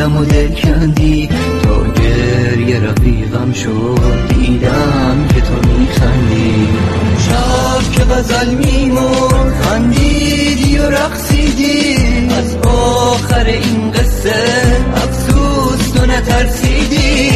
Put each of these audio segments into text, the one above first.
دادم و دل کندی، تا گریه رفیقم شد دیدم که تو میخندی. شب که غزل میمون خندیدی و رقصیدی، از آخر این قصه افسوس تو نترسیدی.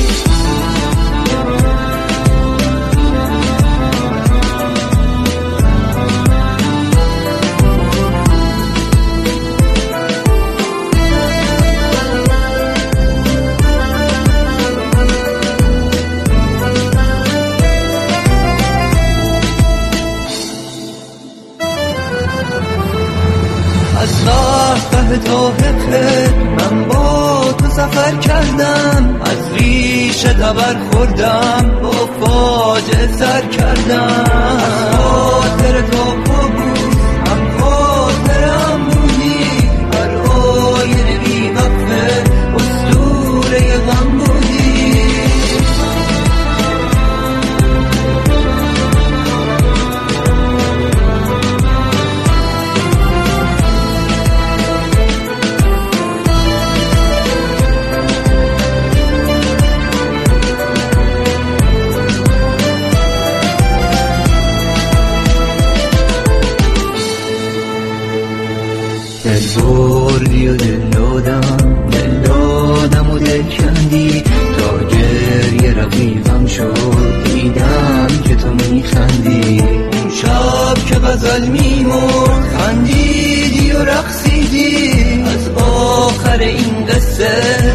از قهقه تا حقه من با تو سفر کردم، از ریشه تبر خوردم با فاجعه سر کردم. از خاطر تا پابوس هم خاطرم بودی، هر آینه بی وقفه اسطوره غم بودی. دل بردی و دل دادم و دل کندی، تا گریه رفیقم شد دیدم که تو میخندی. اون شب که غزل میمون خندیدی و رقصیدی، از آخر این قصه